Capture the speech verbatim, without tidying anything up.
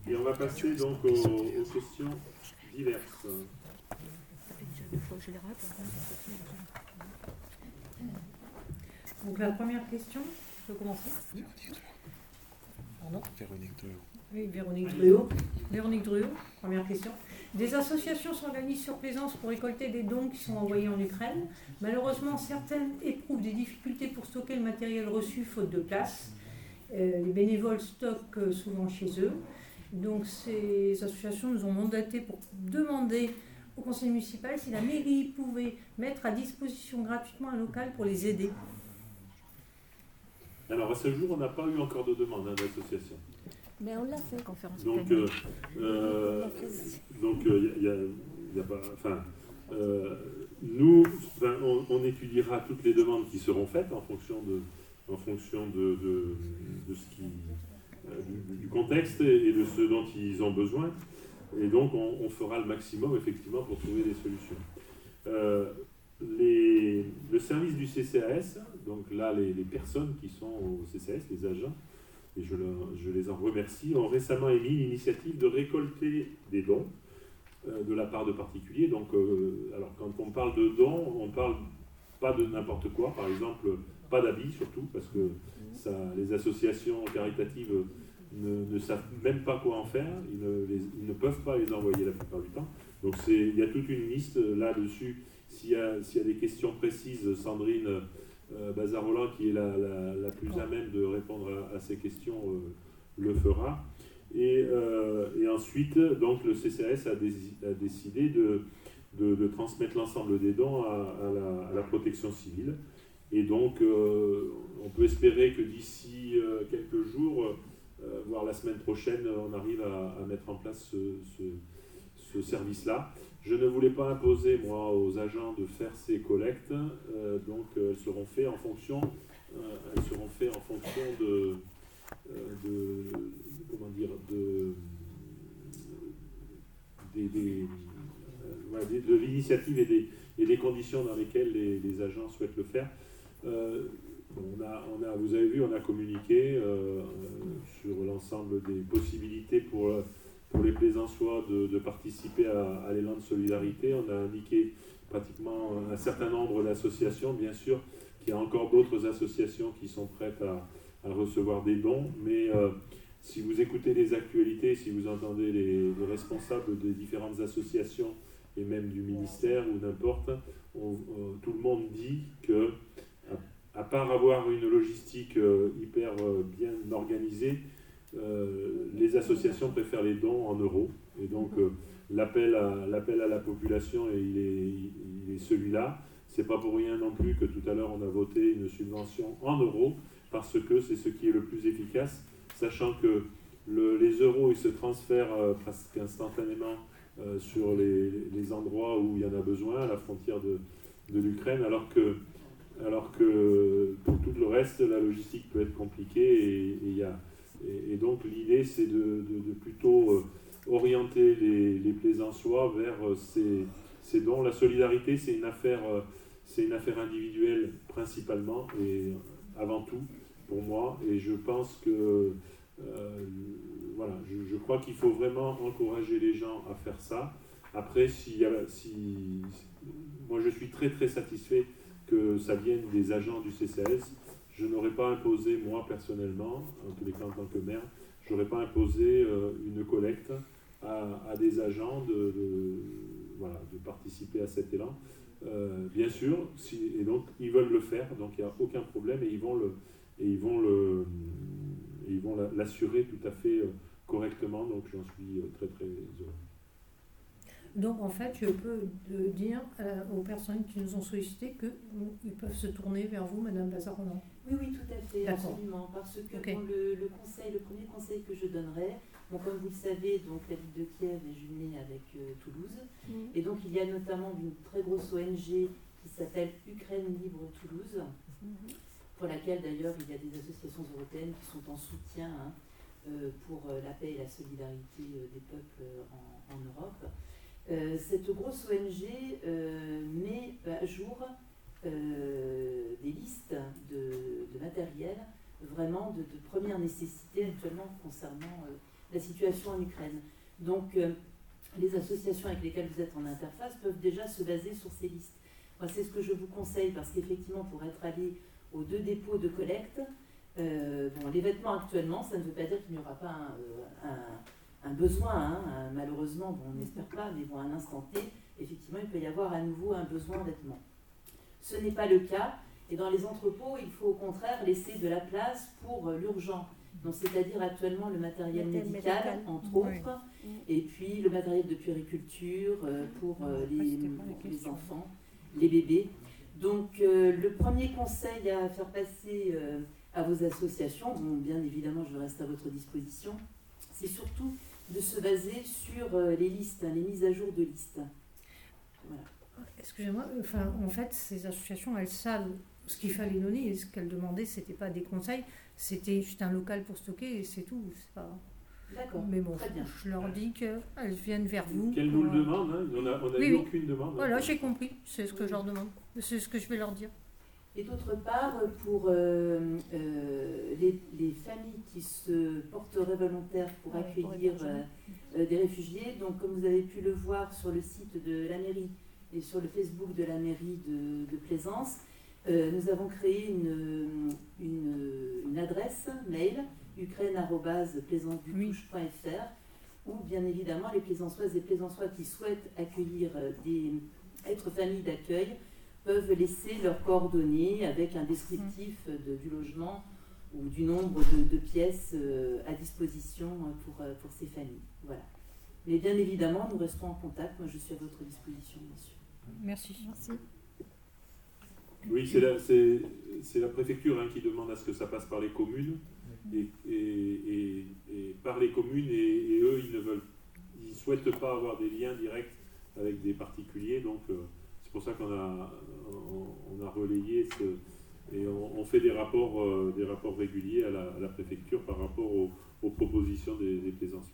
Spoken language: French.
Et on va passer donc aux, aux questions diverses. Donc la première question, je peux commencer ? Pardon ? Véronique Druot. Oui, Véronique Druot. Véronique Druot, première question. Des associations s'organisent sur Plaisance pour récolter des dons qui sont envoyés en Ukraine. Malheureusement, certaines éprouvent des difficultés pour stocker le matériel reçu faute de place. Euh, les bénévoles stockent souvent chez eux. Donc ces associations nous ont mandaté pour demander au conseil municipal si la mairie pouvait mettre à disposition gratuitement un local pour les aider. Alors à ce jour, on n'a pas eu encore de demande hein, d'association. Mais on l'a fait, conférence. Donc, euh, euh, donc il euh, y, y, y a pas, enfin, euh, nous, enfin, on, on étudiera toutes les demandes qui seront faites en fonction de, en fonction de, de, de ce qui, euh, du, du contexte et, et de ce dont ils ont besoin. Et donc, on, on fera le maximum effectivement pour trouver des solutions. Euh, les, le service du C C A S, donc là, les, les personnes qui sont au C C A S, les agents, et je, le, je les en remercie, ont récemment émis l'initiative de récolter des dons euh, de la part de particuliers. Donc, euh, alors quand on parle de dons, on ne parle pas de n'importe quoi, par exemple, pas d'habits surtout, parce que ça, les associations caritatives ne, ne savent même pas quoi en faire, ils ne, les, ils ne peuvent pas les envoyer la plupart du temps. Donc c'est, il y a toute une liste là-dessus. S'il y a, s'il y a des questions précises, Sandrine Euh, Bazarola, qui est la, la, la plus à même de répondre à, à ces questions, euh, le fera. Et, euh, et ensuite, donc, le C C A S a, dé, a décidé de, de, de transmettre l'ensemble des dons à, à, la, à la protection civile. Et donc, euh, on peut espérer que d'ici euh, quelques jours, euh, voire la semaine prochaine, on arrive à, à mettre en place ce, ce, ce service-là. Je ne voulais pas imposer, moi, aux agents de faire ces collectes, euh, donc euh, elles seront faites en fonction, euh, elles seront faites en fonction de, euh, de comment dire, de, des, des, euh, ouais, de l'initiative et des, et des conditions dans lesquelles les, les agents souhaitent le faire. Euh, on a, on a, vous avez vu, on a communiqué euh, sur l'ensemble des possibilités pour euh, pour les Plaisançois de, de participer à, à l'élan de solidarité. On a indiqué pratiquement un certain nombre d'associations, bien sûr, qu'il y a encore d'autres associations qui sont prêtes à, à recevoir des dons, mais euh, si vous écoutez les actualités, si vous entendez les, les responsables des différentes associations et même du ministère ou n'importe, on, on, tout le monde dit que, à, à part avoir une logistique euh, hyper euh, bien organisée, Euh, les associations préfèrent les dons en euros. Et donc, euh, l'appel à, l'appel à la population, et il, est, il est celui-là. C'est pas pour rien non plus que tout à l'heure, on a voté une subvention en euros, parce que c'est ce qui est le plus efficace, sachant que le, les euros, ils se transfèrent euh, presque instantanément euh, sur les, les endroits où il y en a besoin, à la frontière de, de l'Ukraine, alors que, alors que pour tout le reste, la logistique peut être compliquée et il y a Et, et donc l'idée, c'est de, de, de plutôt euh, orienter les, les Plaisançois vers euh, ces, ces dons. La solidarité, c'est une affaire, euh, c'est une affaire individuelle principalement et avant tout pour moi. Et je pense que, euh, voilà, je, je crois qu'il faut vraiment encourager les gens à faire ça. Après, si, si, moi je suis très très satisfait que ça vienne des agents du C C A S. Je n'aurais pas imposé, moi personnellement, en tous les cas en tant que maire, je n'aurais pas imposé euh, une collecte à, à des agents de, de, voilà, de participer à cet élan. Euh, bien sûr, si, et donc ils veulent le faire, donc il n'y a aucun problème et ils vont, le, et ils vont, le, et ils vont l'assurer tout à fait correctement, donc j'en suis très très heureux. Donc en fait, je peux dire euh, aux personnes qui nous ont sollicité qu'ils peuvent se tourner vers vous, Madame Bazarola. Oui, oui, tout à fait, D'accord. absolument. Parce que Okay. bon, le, le, conseil, le premier conseil que je donnerais, bon, comme vous le savez, donc, la ville de Kiev est jumelée avec euh, Toulouse. Mmh. Et donc il y a notamment une très grosse O N G qui s'appelle Ukraine Libre Toulouse, mmh. pour laquelle d'ailleurs il y a des associations européennes qui sont en soutien hein, euh, pour euh, la paix et la solidarité euh, des peuples euh, en, en Europe. Euh, cette grosse O N G euh, met à jour euh, des listes de, de matériel vraiment de, de première nécessité actuellement concernant euh, la situation en Ukraine. Donc, euh, les associations avec lesquelles vous êtes en interface peuvent déjà se baser sur ces listes. Moi, c'est ce que je vous conseille, parce qu'effectivement, pour être allé aux deux dépôts de collecte, euh, bon, les vêtements actuellement, ça ne veut pas dire qu'il n'y aura pas un, un, un besoin, hein, un, malheureusement, bon, on n'espère pas, mais bon, à un instant T, effectivement, il peut y avoir à nouveau un besoin en vêtements. Ce n'est pas le cas, et dans les entrepôts, il faut au contraire laisser de la place pour euh, l'urgent. Donc, c'est-à-dire actuellement le matériel médical, médical, entre autres, oui. Et puis le matériel de puériculture euh, pour euh, les, les enfants, les bébés. Donc, euh, le premier conseil à faire passer euh, à vos associations, bon, bien évidemment, je reste à votre disposition, c'est surtout de se baser sur euh, les listes, hein, les mises à jour de listes. Voilà. Excusez-moi, enfin, en fait, ces associations, elles savent ce qu'il fallait donner et ce qu'elles demandaient, c'était pas des conseils, c'était juste un local pour stocker et c'est tout. C'est pas... D'accord. Mais bon, très bien. Je leur dis qu'elles viennent vers vous. Qu'elles nous le demandent, hein. On n'a on a oui, eu oui. aucune demande. Voilà, j'ai compris, c'est ce que oui. je leur demande, c'est ce que je vais leur dire. Et d'autre part, pour euh, euh, les, les familles qui se porteraient volontaires pour ouais, accueillir pour euh, euh, des réfugiés, donc comme vous avez pu le voir sur le site de la mairie et sur le Facebook de la mairie de, de Plaisance, euh, nous avons créé une, une, une adresse mail ukraine arobase plaisance du touche point f r où bien évidemment les plaisançoises et plaisançois qui souhaitent accueillir des, être famille d'accueil peuvent laisser leurs coordonnées avec un descriptif de, du logement ou du nombre de, de pièces euh, à disposition pour, pour ces familles. Voilà. Mais bien évidemment, nous restons en contact. Moi, je suis à votre disposition, bien sûr. Merci. Merci. Oui, c'est la, c'est, c'est la préfecture hein, qui demande à ce que ça passe par les communes et, et, et, et par les communes et, et eux, ils ne veulent, ils souhaitent pas avoir des liens directs avec des particuliers, donc euh, c'est pour ça qu'on a, on, on a relayé ce, et on, on fait des rapports, euh, des rapports réguliers à la, à la préfecture par rapport aux, aux propositions des, des plaisanciers.